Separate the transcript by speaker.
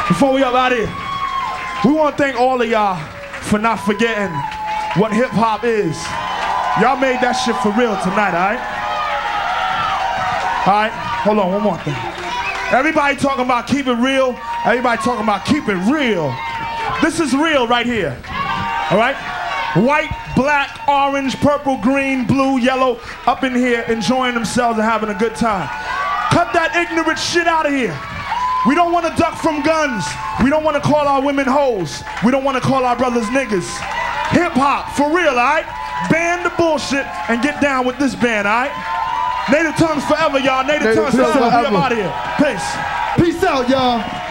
Speaker 1: Before we up out of here, we want to thank all of y'all for not forgetting what hip hop is. Y'all made that shit for real tonight, alright? Alright, hold on, one more thing. Everybody talking about keep it real. Everybody talking about keep it real. This is real right here. Alright? White, black, orange, purple, green, blue, yellow, up in here enjoying themselves and having a good time. Cut that ignorant shit out of here. We don't want to duck from guns. We don't want to call our women hoes. We don't want to call our brothers niggas. Hip hop, for real, alright? Ban the bullshit and get down with this band, alright? Native tongues forever, y'all. Native tongues forever. We up out of here. Peace.
Speaker 2: Peace out, y'all.